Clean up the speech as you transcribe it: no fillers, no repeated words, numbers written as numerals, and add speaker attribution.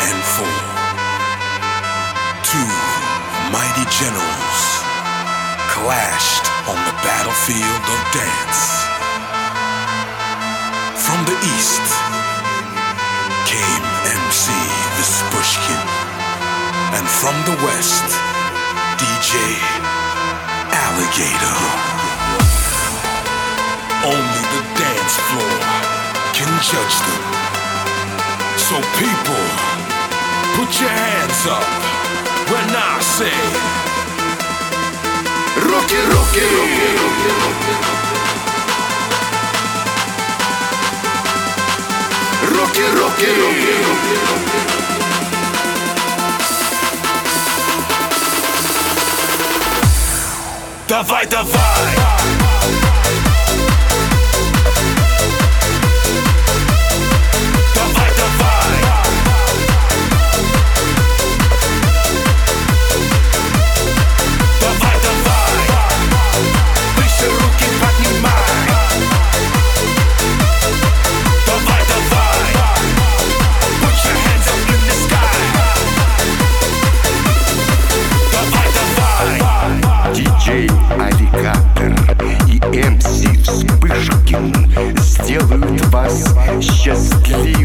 Speaker 1: and four. Two mighty generals clashed on the battlefield of dance. From the east came MC Vespushkin, and from the west, DJ Alligator. Only the dance floor can judge them. So people, put your hands up when I say Руки, руки, руки, руки, руки. Давай, давай. Давай, давай. Давай, давай. Выше руки поднимай. Давай, давай. Put your hands up in the sky. Давай, давай.
Speaker 2: Диджей Аллигатор и МС Вспышкин сделают вас счастливее.